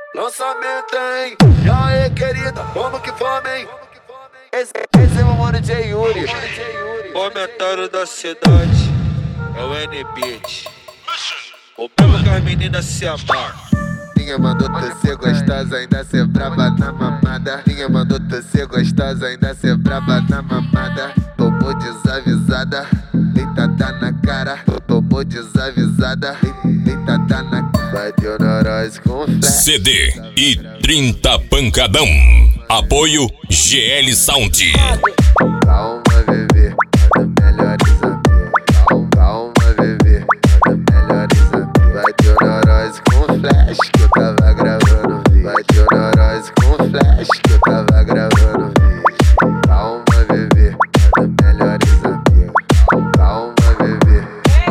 Lançamento, hein? E aí, querida, vamos que vamos, hein? Esse é meu mano J. Yuri. Comentário da cidade é o N-Beat. O mesmo que as meninas se amam. Ninguém mandou tu ser gostosa, ainda ser braba na mamada. Ninguém mandou tu ser gostosa, ainda ser braba na mamada. Tomou desavisada, deitada na cara. Tomou desavisada, deitada na cara. Bateu neurose com flash. CD e 30 Pancadão. Apoio GL Sound. Calma, bebê, manda melhores amigos. Calma, bebê, manda melhores amigos. Bateu neurose com flash que eu tava gravando vídeo. Bateu neurose com flash que eu tava gravando vídeo. Calma, bebê, manda melhores amigos. Calma, bebê.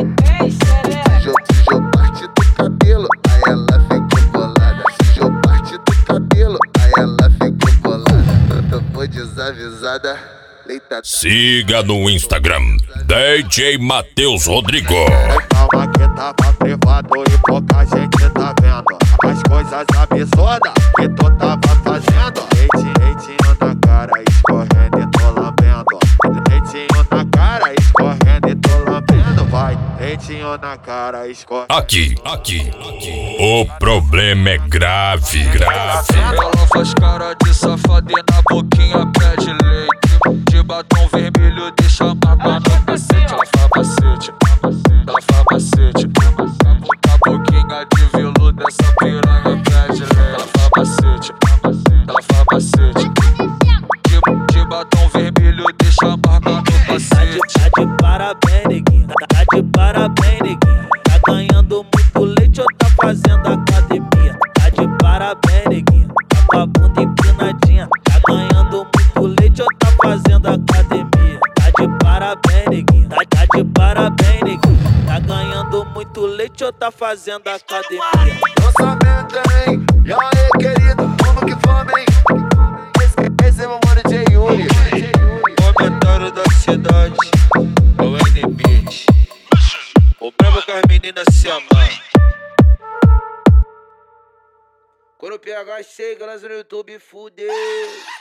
Sujou parte do cabelo, aí ela ficou bolada. Sujou parte do cabelo, aí ela ficou bolada. Tomou desavisada. Siga no Instagram DJ Matheus Rodrigo. Calma que tava privado e pouca gente tá vendo as coisas absurdas que tu tava fazendo. Leitinho na cara, escorrendo e tô lambendo. Leitinho na cara, escorrendo e tô lambendo. Vai, leitinho na cara, escorrendo. Aqui. O problema é grave. Ela faz cara de safada e na boquinha pede leite. De batom vermelho deixa marca no cacete. Ela faz macete, a boquinha de veludo dessa piranha pede leite. Ela faz macete, de batom vermelho deixa marca no cacete. Tá de parabéns, neguinho. Tá de parabéns, neguinho. Tá ganhando muito leite ou tá fazendo academia? Tá de parabéns, neguinho. Tá com a bunda empinadinha. Tá ganhando muito leite ou tá fazendo academia? Tá de parabéns, neguinho. Tá de parabéns, neguinho. Tá ganhando muito leite ou tá fazendo academia? Lançamento, hein? E aí, querida, vamos que vamos, hein? Esse é meu mano J. Yuri. Comentário da cidade é o N-Beat. O mesmo que as meninas se amam. Quando o PH chega, lança no YouTube, fudeu.